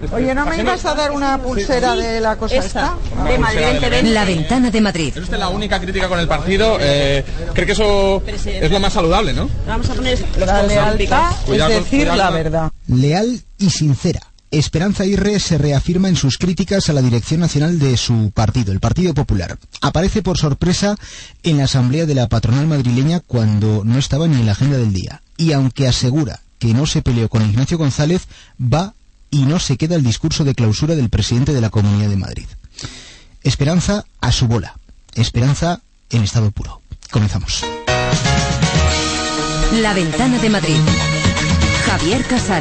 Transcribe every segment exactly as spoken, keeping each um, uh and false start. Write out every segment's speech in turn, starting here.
Oye, ¿no me ibas a dar una pulsera sí, de la cosa esta? esta? De Madrid veinte veinte. La Ventana de Madrid. ¿Es usted la única crítica con el partido? Eh, ¿Cree que eso es lo más saludable, no? Vamos a poner los la lealtad, es decir, la verdad. Leal y sincera. Esperanza Aguirre se reafirma en sus críticas a la dirección nacional de su partido, el Partido Popular. Aparece por sorpresa en la asamblea de la patronal madrileña cuando no estaba ni en la agenda del día. Y aunque asegura que no se peleó con Ignacio González, va y no se queda el discurso de clausura del presidente de la Comunidad de Madrid. Esperanza a su bola. Esperanza en estado puro. Comenzamos. La Ventana de Madrid. Javier Casal.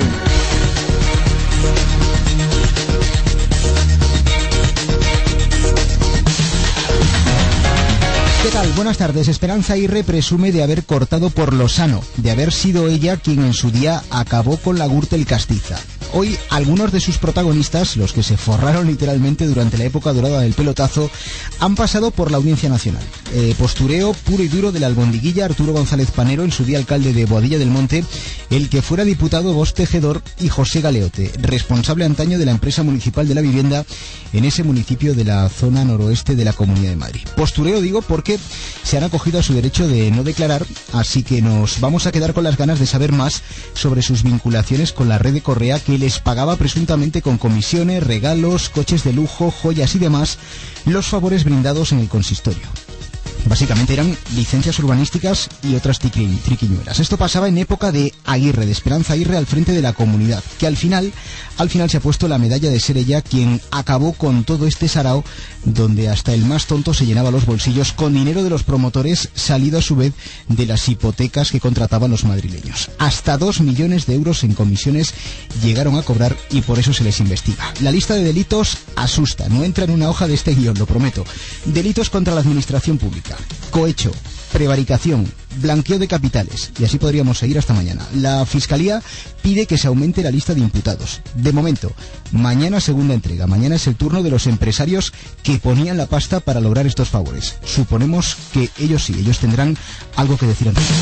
¿Qué tal? Buenas tardes. Esperanza Aguirre presume de haber cortado por lo sano, de haber sido ella quien en su día acabó con la Gürtel castiza. Hoy, algunos de sus protagonistas, los que se forraron literalmente durante la época dorada del pelotazo, han pasado por la Audiencia Nacional. Eh, postureo puro y duro de la albondiguilla Arturo González Panero, en su día alcalde de Boadilla del Monte, el que fuera diputado Vos Tejedor y José Galeote, responsable antaño de la empresa municipal de la vivienda en ese municipio de la zona noroeste de la Comunidad de Madrid. Postureo digo porque se han acogido a su derecho de no declarar, así que nos vamos a quedar con las ganas de saber más sobre sus vinculaciones con la red de Correa, que les pagaba presuntamente con comisiones, regalos, coches de lujo, joyas y demás los favores brindados en el consistorio. Básicamente eran licencias urbanísticas y otras triqui, triquiñuelas. Esto pasaba en época de Aguirre, de Esperanza Aguirre al frente de la comunidad, que al final, al final se ha puesto la medalla de ser ella quien acabó con todo este sarao, donde hasta el más tonto se llenaba los bolsillos con dinero de los promotores, salido a su vez de las hipotecas que contrataban los madrileños. Hasta dos millones de euros en comisiones llegaron a cobrar y por eso se les investiga. La lista de delitos asusta, no entra en una hoja de este guión, lo prometo. Delitos contra la administración pública, cohecho, prevaricación, blanqueo de capitales, y así podríamos seguir hasta mañana. La Fiscalía pide que se aumente la lista de imputados. De momento, mañana segunda entrega. Mañana es el turno de los empresarios que ponían la pasta para lograr estos favores. Suponemos que ellos sí, ellos tendrán algo que decir antes.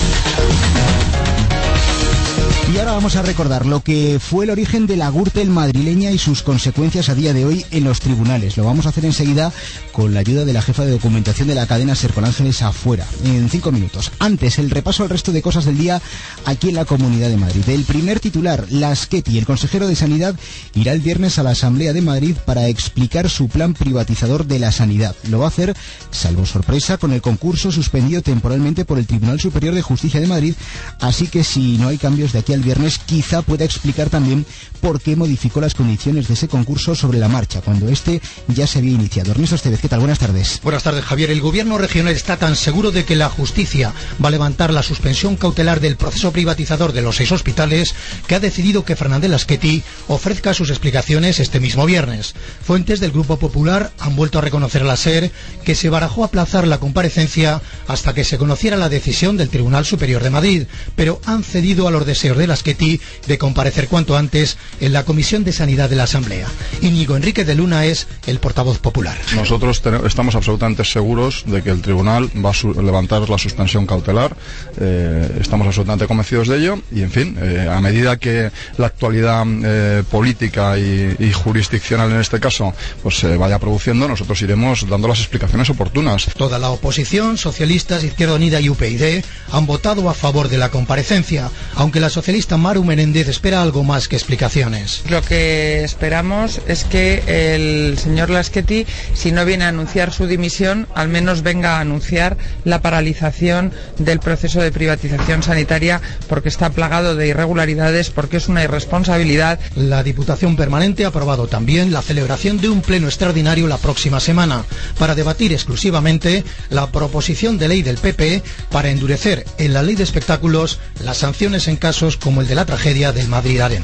Y ahora vamos a recordar lo que fue el origen de la Gürtel madrileña y sus consecuencias a día de hoy en los tribunales. Lo vamos a hacer enseguida con la ayuda de la jefa de documentación de la cadena SER, con Ángeles Afuera, en cinco minutos. Antes, el repaso al resto de cosas del día aquí en la Comunidad de Madrid. El primer titular, Laschetti, el consejero de Sanidad, irá el viernes a la Asamblea de Madrid para explicar su plan privatizador de la sanidad. Lo va a hacer, salvo sorpresa, con el concurso suspendido temporalmente por el Tribunal Superior de Justicia de Madrid, así que si no hay cambios de aquí al viernes, quizá pueda explicar también por qué modificó las condiciones de ese concurso sobre la marcha, cuando este ya se había iniciado. Ernesto Estevez, ¿qué tal? Buenas tardes. Buenas tardes, Javier. El gobierno regional está tan seguro de que la justicia va a levantar la suspensión cautelar del proceso privatizador de los seis hospitales, que ha decidido que Fernández Laschetti ofrezca sus explicaciones este mismo viernes. Fuentes del Grupo Popular han vuelto a reconocer a la SER que se barajó aplazar la comparecencia hasta que se conociera la decisión del Tribunal Superior de Madrid, pero han cedido a los deseos de Laschetti de comparecer cuanto antes en la Comisión de Sanidad de la Asamblea. Íñigo Enrique de Luna es el portavoz popular. Nosotros ten- estamos absolutamente seguros de que el tribunal va a su- levantar la suspensión cautelar. Eh, estamos absolutamente convencidos de ello y, en fin, eh, a medida que la actualidad eh, política y, y jurisdiccional en este caso pues se vaya produciendo, nosotros iremos dando las explicaciones oportunas. Toda la oposición, socialistas, Izquierda Unida y U P Ydy han votado a favor de la comparecencia, aunque la socialista Maru Menéndez espera algo más que explicaciones. Lo que esperamos es que el señor Laschetti, si no viene a anunciar su dimisión, al menos venga a anunciar la paralización del proceso de privatización sanitaria, porque está plagado de irregularidades, porque es una irresponsabilidad. La Diputación Permanente ha aprobado también la celebración de un pleno extraordinario la próxima semana para debatir exclusivamente la proposición de ley del P P para endurecer en la ley de espectáculos las sanciones en casos como el de la tragedia del Madrid Arena.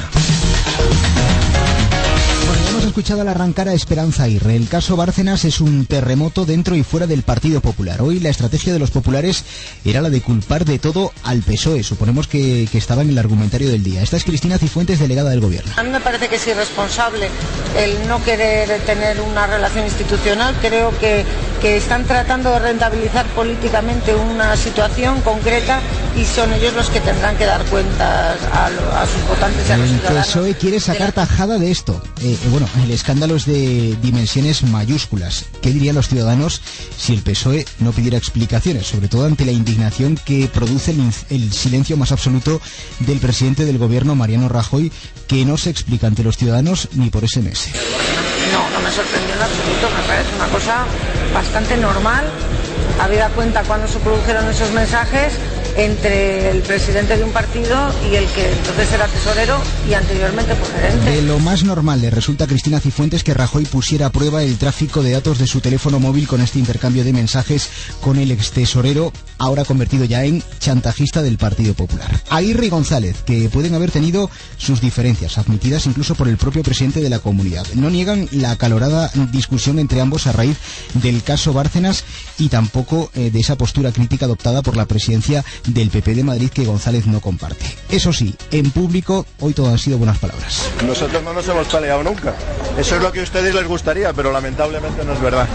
Hemos escuchado al arrancar a Esperanza Aguirre. El caso Bárcenas es un terremoto dentro y fuera del Partido Popular. Hoy la estrategia de los populares era la de culpar de todo al P S O E. Suponemos que, que estaba en el argumentario del día. Esta es Cristina Cifuentes, delegada del Gobierno. A mí me parece que es irresponsable el no querer tener una relación institucional. Creo que que están tratando de rentabilizar políticamente una situación concreta y son ellos los que tendrán que dar cuentas a, lo, a sus votantes y a los el ciudadanos. El P S O E quiere sacar tajada de esto. Eh, bueno, el escándalo es de dimensiones mayúsculas. ¿Qué dirían los ciudadanos si el P S O E no pidiera explicaciones? Sobre todo ante la indignación que produce el, el silencio más absoluto del presidente del gobierno, Mariano Rajoy, que no se explica ante los ciudadanos ni por ese mes. No, no me sorprendió en absoluto, me parece una cosa bastante normal, habida cuenta cuando se produjeron esos mensajes entre el presidente de un partido y el que entonces era tesorero y anteriormente fue gerente. De lo más normal le resulta a Cristina Cifuentes que Rajoy pusiera a prueba el tráfico de datos de su teléfono móvil con este intercambio de mensajes con el ex tesorero, ahora convertido ya en chantajista del Partido Popular. Aguirre y González, que pueden haber tenido sus diferencias, admitidas incluso por el propio presidente de la comunidad. No niegan la acalorada discusión entre ambos a raíz del caso Bárcenas y tampoco eh, de esa postura crítica adoptada por la presidencia del P P de Madrid que González no comparte. Eso sí, en público hoy todo han sido buenas palabras. Nosotros no nos hemos peleado nunca. Eso es lo que a ustedes les gustaría, pero lamentablemente no es verdad.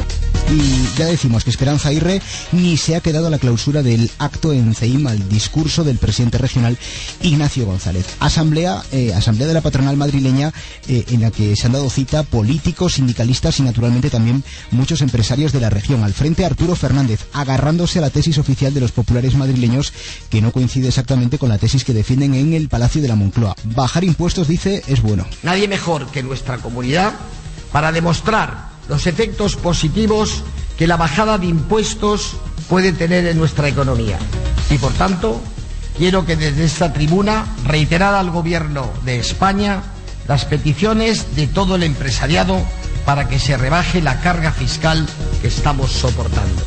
Y ya decimos que Esperanza Aguirre ni se ha quedado a la clausura del acto en Ceim al discurso del presidente regional Ignacio González. Asamblea, eh, asamblea de la patronal madrileña eh, en la que se han dado cita políticos, sindicalistas y naturalmente también muchos empresarios de la región. Al frente Arturo Fernández, agarrándose a la tesis oficial de los populares madrileños que no coincide exactamente con la tesis que defienden en el Palacio de la Moncloa. Bajar impuestos, dice, es bueno. Nadie mejor que nuestra comunidad para demostrar los efectos positivos que la bajada de impuestos puede tener en nuestra economía. Y por tanto, quiero que desde esta tribuna reiterar al Gobierno de España las peticiones de todo el empresariado para que se rebaje la carga fiscal que estamos soportando.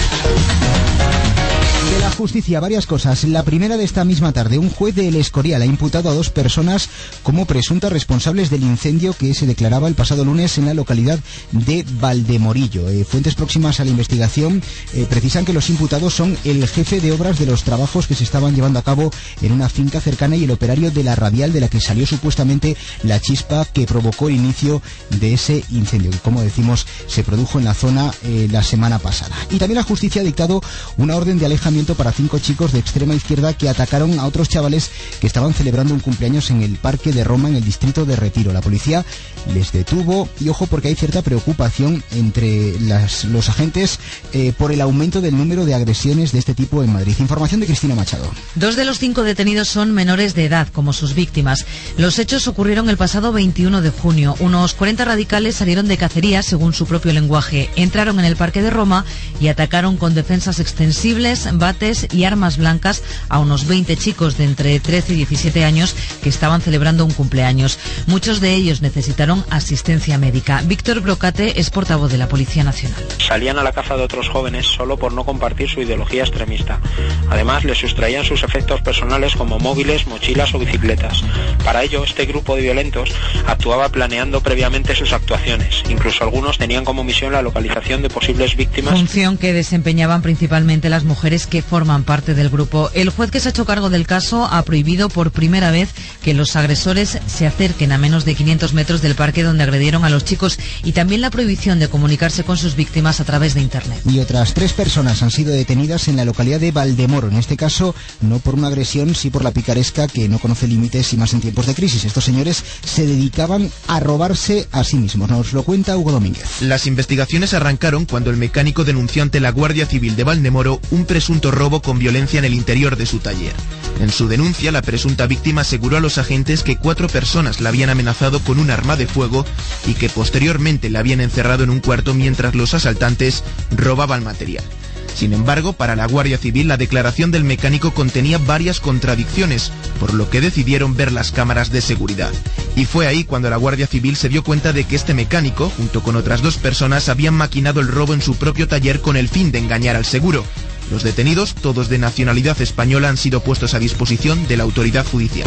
De la justicia, varias cosas. La primera de esta misma tarde, un juez de El Escorial ha imputado a dos personas como presuntas responsables del incendio que se declaraba el pasado lunes en la localidad de Valdemorillo. Eh, fuentes próximas a la investigación eh, precisan que los imputados son el jefe de obras de los trabajos que se estaban llevando a cabo en una finca cercana y el operario de la radial de la que salió supuestamente la chispa que provocó el inicio de ese incendio, que como decimos se produjo en la zona eh, la semana pasada. Y también la justicia ha dictado una orden de alejamiento para cinco chicos de extrema izquierda que atacaron a otros chavales que estaban celebrando un cumpleaños en el Parque de Roma, en el distrito de Retiro. La policía les detuvo y ojo porque hay cierta preocupación entre las, los agentes eh, por el aumento del número de agresiones de este tipo en Madrid. Información de Cristina Machado. Dos de los cinco detenidos son menores de edad, como sus víctimas. Los hechos ocurrieron el pasado veintiuno de junio. Unos cuarenta radicales salieron de cacería, según su propio lenguaje. Entraron en el Parque de Roma y atacaron con defensas extensibles, bates y armas blancas a unos veinte chicos de entre trece y diecisiete años que estaban celebrando un cumpleaños. Muchos de ellos necesitaron asistencia médica. Víctor Brocate es portavoz de la Policía Nacional. Salían a la caza de otros jóvenes solo por no compartir su ideología extremista. Además, les sustraían sus efectos personales como móviles, mochilas o bicicletas. Para ello, este grupo de violentos actuaba planeando previamente sus actuaciones. Incluso algunos tenían como misión la localización de posibles víctimas. Función que desempeñaban principalmente las mujeres que forman parte del grupo. El juez que se ha hecho cargo del caso ha prohibido por primera vez que los agresores se acerquen a menos de quinientos metros del parque donde agredieron a los chicos y también la prohibición de comunicarse con sus víctimas a través de Internet. Y otras tres personas han sido detenidas en la localidad de Valdemoro, en este caso no por una agresión, sí por la picaresca que no conoce límites y más en tiempos de crisis. Estos señores se dedicaban a robarse a sí mismos. Nos lo cuenta Hugo Domínguez. Las investigaciones arrancaron cuando el mecánico denunció ante la Guardia Civil de Valdemoro un presunto robo con violencia en el interior de su taller. En su denuncia, la presunta víctima aseguró a los agentes que cuatro personas la habían amenazado con un arma de fuego y que posteriormente la habían encerrado en un cuarto mientras los asaltantes robaban material. Sin embargo, para la Guardia Civil la declaración del mecánico contenía varias contradicciones, por lo que decidieron ver las cámaras de seguridad. Y fue ahí cuando la Guardia Civil se dio cuenta de que este mecánico, junto con otras dos personas, habían maquinado el robo en su propio taller con el fin de engañar al seguro. Los detenidos, todos de nacionalidad española, han sido puestos a disposición de la autoridad judicial.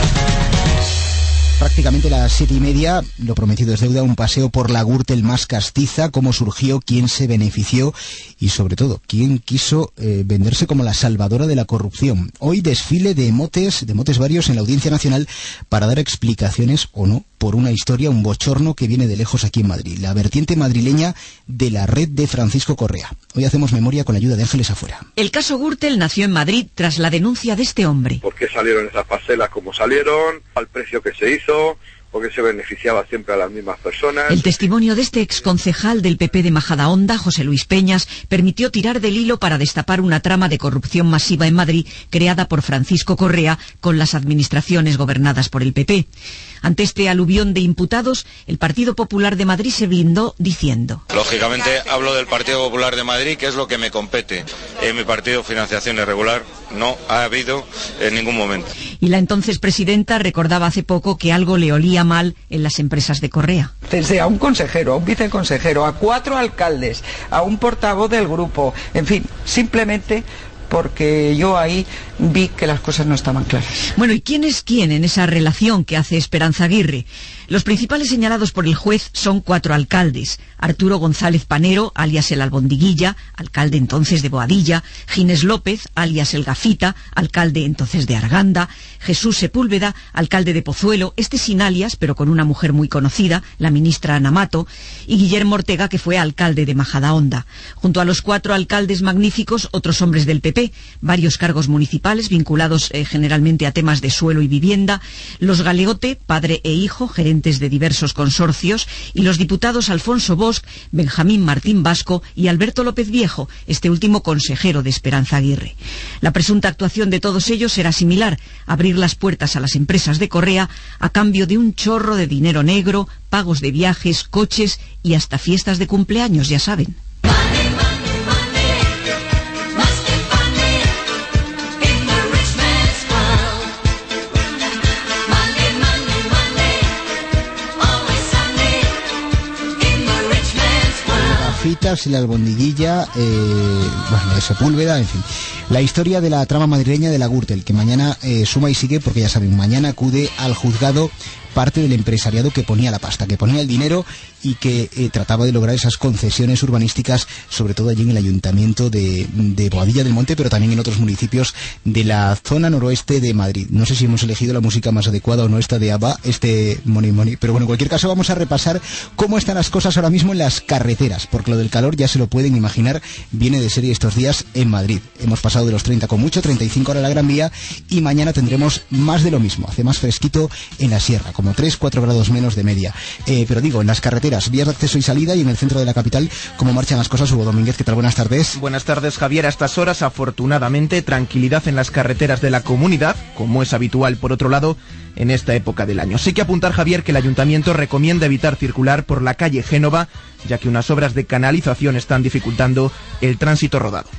Prácticamente las siete y media, lo prometido es deuda, un paseo por la Gürtel más castiza, cómo surgió, quién se benefició y sobre todo, quién quiso eh, venderse como la salvadora de la corrupción. Hoy desfile de motes, de motes varios en la Audiencia Nacional para dar explicaciones o no por una historia, un bochorno que viene de lejos aquí en Madrid, la vertiente madrileña de la red de Francisco Correa. Hoy hacemos memoria con la ayuda de Ángeles Afuera. El caso Gürtel nació en Madrid tras la denuncia de este hombre. ¿Por qué salieron esas parcelas como salieron? Al precio que se hizo, porque se beneficiaba siempre a las mismas personas. El testimonio de este exconcejal del P P de Majadahonda, José Luis Peñas, permitió tirar del hilo para destapar una trama de corrupción masiva en Madrid creada por Francisco Correa con las administraciones gobernadas por el P P. Ante este aluvión de imputados, el Partido Popular de Madrid se blindó diciendo: lógicamente hablo del Partido Popular de Madrid, que es lo que me compete. En mi partido, financiación irregular no ha habido en ningún momento. Y la entonces presidenta recordaba hace poco que algo le olía mal en las empresas de Correa. Desde a un consejero, a un viceconsejero, a cuatro alcaldes, a un portavoz del grupo, en fin, simplemente porque yo ahí vi que las cosas no estaban claras. Bueno, ¿y quién es quién en esa relación que hace Esperanza Aguirre? Los principales señalados por el juez son cuatro alcaldes: Arturo González Panero, alias el Albondiguilla, alcalde entonces de Boadilla; Ginés López, alias el Gafita, alcalde entonces de Arganda; Jesús Sepúlveda, alcalde de Pozuelo, este sin alias, pero con una mujer muy conocida, la ministra Ana Mato; y Guillermo Ortega, que fue alcalde de Majadahonda. Junto a los cuatro alcaldes magníficos, otros hombres del P P, varios cargos municipales vinculados eh, generalmente a temas de suelo y vivienda, los Galeote, padre e hijo, gerentes de diversos consorcios, y los diputados Alfonso Bosch, Benjamín Martín Vasco y Alberto López Viejo, este último consejero de Esperanza Aguirre. La presunta actuación de todos ellos era similar: abrir las puertas a las empresas de Correa a cambio de un chorro de dinero negro, pagos de viajes, coches y hasta fiestas de cumpleaños, ya saben. Fitas y la Albondiguilla, eh, bueno, de Sepúlveda, en fin. La historia de la trama madrileña de la Gürtel, que mañana eh, suma y sigue, porque ya saben, mañana acude al juzgado parte del empresariado que ponía la pasta, que ponía el dinero y que eh, trataba de lograr esas concesiones urbanísticas, sobre todo allí en el ayuntamiento de, de Boadilla del Monte, pero también en otros municipios de la zona noroeste de Madrid. No sé si hemos elegido la música más adecuada o no, esta de ABBA, este Money Money, pero bueno, en cualquier caso vamos a repasar cómo están las cosas ahora mismo en las carreteras, porque lo del calor, ya se lo pueden imaginar, viene de serie estos días en Madrid. Hemos pasado de los treinta con mucho, treinta y cinco ahora la Gran Vía, y mañana tendremos más de lo mismo, hace más fresquito en la sierra, como tres a cuatro grados menos de media. Eh, pero digo, en las carreteras, vías de acceso y salida y en el centro de la capital, ¿cómo marchan las cosas? Hugo Domínguez, ¿qué tal? Buenas tardes. Buenas tardes, Javier. A estas horas, afortunadamente, tranquilidad en las carreteras de la comunidad, como es habitual, por otro lado, en esta época del año. Sí que apuntar, Javier, que el Ayuntamiento recomienda evitar circular por la calle Génova, ya que unas obras de canalización están dificultando el tránsito rodado.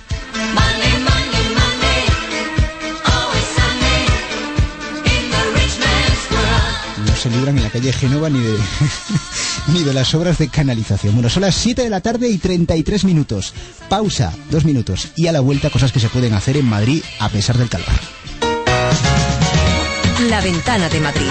Se libran en la calle Génova ni de ni de las obras de canalización. Bueno, son las siete de la tarde y treinta y tres minutos. Pausa, dos minutos. Y a la vuelta, cosas que se pueden hacer en Madrid a pesar del calor. La Ventana de Madrid.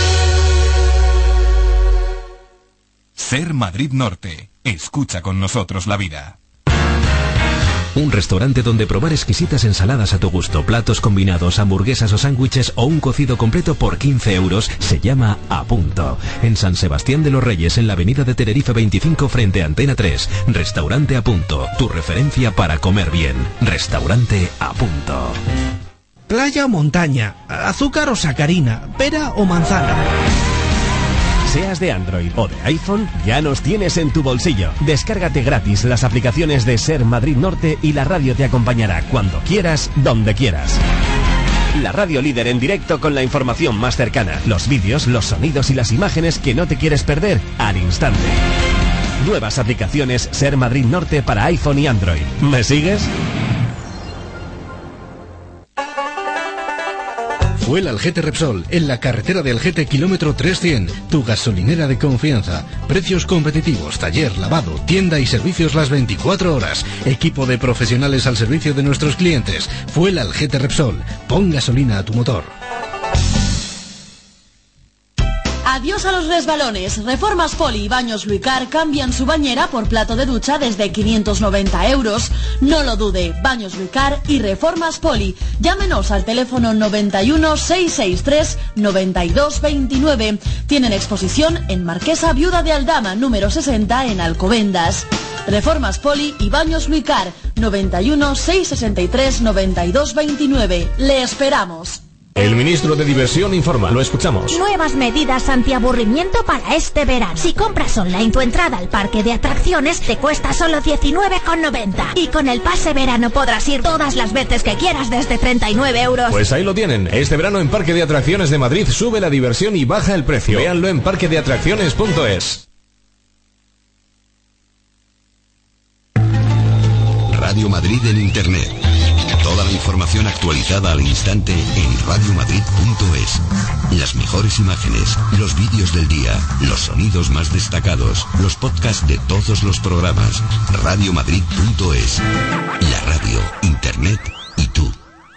Ser Madrid Norte. Escucha con nosotros la vida. Un restaurante donde probar exquisitas ensaladas a tu gusto, platos combinados, hamburguesas o sándwiches o un cocido completo por quince euros se llama A Punto. En San Sebastián de los Reyes, en la avenida de Tenerife veinticinco frente a Antena tres. Restaurante A Punto, tu referencia para comer bien. Restaurante A Punto. Playa o montaña, azúcar o sacarina, pera o manzana. Seas de Android o de iPhone, ya nos tienes en tu bolsillo. Descárgate gratis las aplicaciones de Ser Madrid Norte y la radio te acompañará cuando quieras, donde quieras. La radio líder en directo con la información más cercana, los vídeos, los sonidos y las imágenes que no te quieres perder al instante. Nuevas aplicaciones Ser Madrid Norte para iPhone y Android. ¿Me sigues? Fuel Algete Repsol, en la carretera de Algete, kilómetro trescientos, tu gasolinera de confianza. Precios competitivos, taller, lavado, tienda y servicios las veinticuatro horas. Equipo de profesionales al servicio de nuestros clientes. Fuel Algete Repsol, pon gasolina a tu motor. Adiós a los resbalones. Reformas Poli y Baños Luicar cambian su bañera por plato de ducha desde quinientos noventa euros. No lo dude, Baños Luicar y Reformas Poli. Llámenos al teléfono noventa y uno, seiscientos sesenta y tres, noventa y dos veintinueve. Tienen exposición en Marquesa Viuda de Aldama, número sesenta, en Alcobendas. Reformas Poli y Baños Luicar, noventa y uno, seiscientos sesenta y tres, noventa y dos veintinueve. Le esperamos. El ministro de Diversión informa. Lo escuchamos. Nuevas medidas antiaburrimiento para este verano. Si compras online tu entrada al parque de atracciones, te cuesta solo diecinueve con noventa. Y con el pase verano podrás ir todas las veces que quieras desde treinta y nueve euros. Pues ahí lo tienen. Este verano en Parque de Atracciones de Madrid sube la diversión y baja el precio. Véanlo en parque de atracciones punto es. Radio Madrid en Internet. Toda la información actualizada al instante en radio madrid punto es. Las mejores imágenes, los vídeos del día, los sonidos más destacados, los podcasts de todos los programas. radio madrid punto es. La radio, Internet y tú.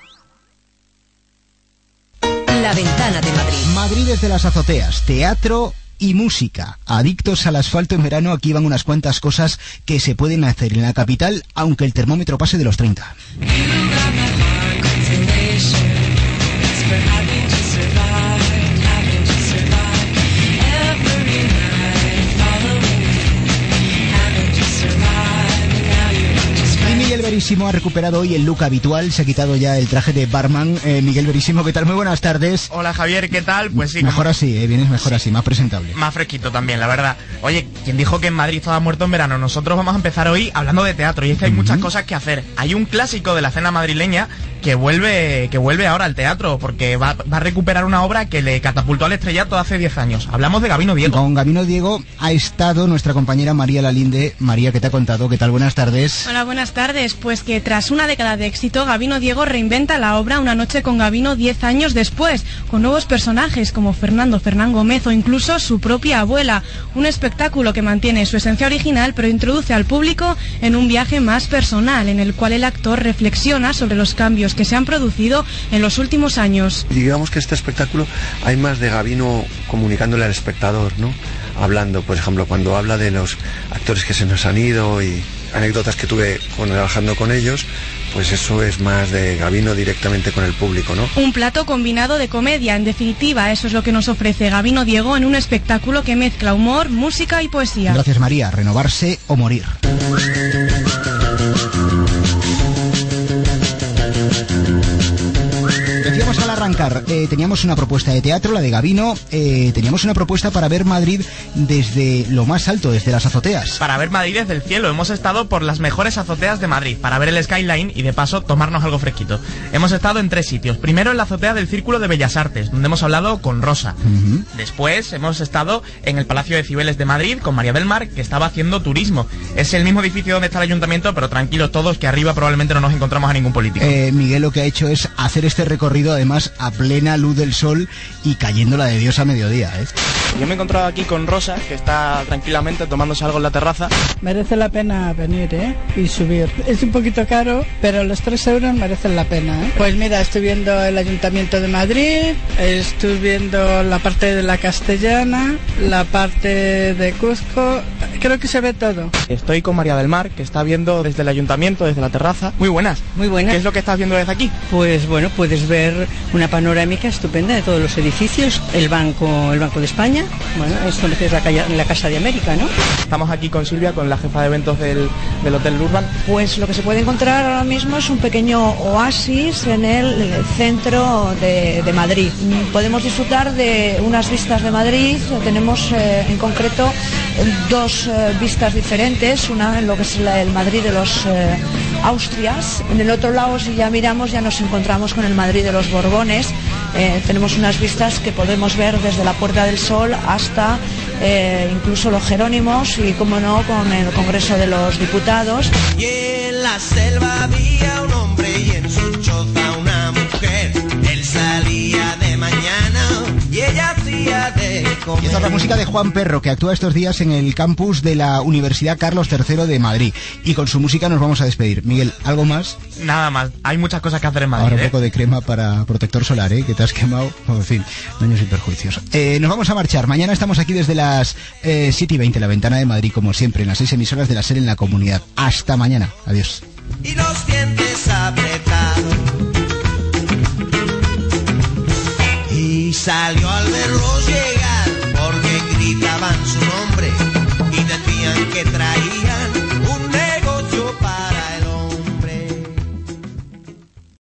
La ventana de Madrid. Madrid desde las azoteas, teatro y música. Adictos al asfalto en verano, aquí van unas cuantas cosas que se pueden hacer en la capital, aunque el termómetro pase de los treinta. Miguel Veríssimo ha recuperado hoy el look habitual, se ha quitado ya el traje de barman. eh, Miguel Veríssimo, ¿qué tal? Muy buenas tardes. Hola Javier, ¿qué tal? Pues sí. Mejor como... así, eh, vienes mejor así, más presentable. Más fresquito también, la verdad. Oye, ¿quién dijo que en Madrid estaba muerto en verano? Nosotros vamos a empezar hoy hablando de teatro, y es que hay uh-huh. muchas cosas que hacer. Hay un clásico de la escena madrileña que vuelve que vuelve ahora al teatro, porque va, va a recuperar una obra que le catapultó al estrellato hace diez años. Hablamos de Gabino Diego. Con Gabino Diego ha estado nuestra compañera María Lalinde. María, ¿qué te ha contado? ¿Qué tal? Buenas tardes. Hola, buenas tardes. Pues que tras una década de éxito, Gabino Diego reinventa la obra Una noche con Gabino diez años después, con nuevos personajes como Fernando Fernán Gómez o incluso su propia abuela. Un espectáculo que mantiene su esencia original, pero introduce al público en un viaje más personal, en el cual el actor reflexiona sobre los cambios que se han producido en los últimos años. Digamos que este espectáculo hay más de Gabino comunicándole al espectador, ¿no? Hablando, por ejemplo, cuando habla de los actores que se nos han ido y anécdotas que tuve con, trabajando con ellos, pues eso es más de Gabino directamente con el público, ¿no? Un plato combinado de comedia, en definitiva, eso es lo que nos ofrece Gabino Diego en un espectáculo que mezcla humor, música y poesía. Gracias, María. Renovarse o morir. Decíamos al arrancar, eh, teníamos una propuesta de teatro, la de Gabino, eh, teníamos una propuesta para ver Madrid desde lo más alto, desde las azoteas. Para ver Madrid desde el cielo, hemos estado por las mejores azoteas de Madrid, para ver el skyline y de paso tomarnos algo fresquito. Hemos estado en tres sitios. Primero en la azotea del Círculo de Bellas Artes, donde hemos hablado con Rosa. Uh-huh. Después hemos estado en el Palacio de Cibeles de Madrid con María del Mar, que estaba haciendo turismo. Es el mismo edificio donde está el ayuntamiento, pero tranquilos todos, que arriba probablemente no nos encontramos a ningún político. Eh, Miguel lo que ha hecho es hacer este recorrido además a plena luz del sol y cayendo la de Dios a mediodía, ¿eh? Yo me he encontrado aquí con Rosa, que está tranquilamente tomándose algo en la terraza. Merece la pena venir, ¿eh? Y subir. Es un poquito caro, pero los tres euros merecen la pena, ¿eh? Pues mira, estoy viendo el Ayuntamiento de Madrid, estoy viendo la parte de la Castellana, la parte de Cuzco, creo que se ve todo. Estoy con María del Mar, que está viendo desde el Ayuntamiento, desde la terraza. Muy buenas. Muy buenas. ¿Qué es lo que estás viendo desde aquí? Pues bueno, puedes ver una panorámica estupenda de todos los edificios, el Banco, el Banco de España. Bueno, esto es la, calle, la Casa de América, ¿no? Estamos aquí con Silvia, con la jefa de eventos del, del Hotel Urban. Pues lo que se puede encontrar ahora mismo es un pequeño oasis en el centro de, de Madrid. Podemos disfrutar de unas vistas de Madrid. Tenemos eh, en concreto dos eh, vistas diferentes. Una en lo que es la, el Madrid de los eh, Austrias. En el otro lado, si ya miramos, ya nos encontramos con el Madrid de los Borbones. Eh, tenemos unas vistas que podemos ver desde la Puerta del Sol hasta eh, incluso los Jerónimos y, como no, con el Congreso de los Diputados. Y en la selva había un hombre y en su choza una mujer. Él salía de mañana y ella hacía de de comer. Y esta es la música de Juan Perro, que actúa estos días en el campus de la Universidad Carlos tercero de Madrid. Y con su música nos vamos a despedir. Miguel, ¿algo más? Nada más, hay muchas cosas que hacer en Madrid. Ahora un ¿eh? poco de crema para protector solar, ¿eh? Que te has quemado. Oh, en fin, daños y perjuicios. Eh, nos vamos a marchar. Mañana estamos aquí desde las eh, siete y veinte, la Ventana de Madrid, como siempre, en las seis emisoras de la SER en la comunidad. Hasta mañana. Adiós. Y los dientes apretados. Y salió al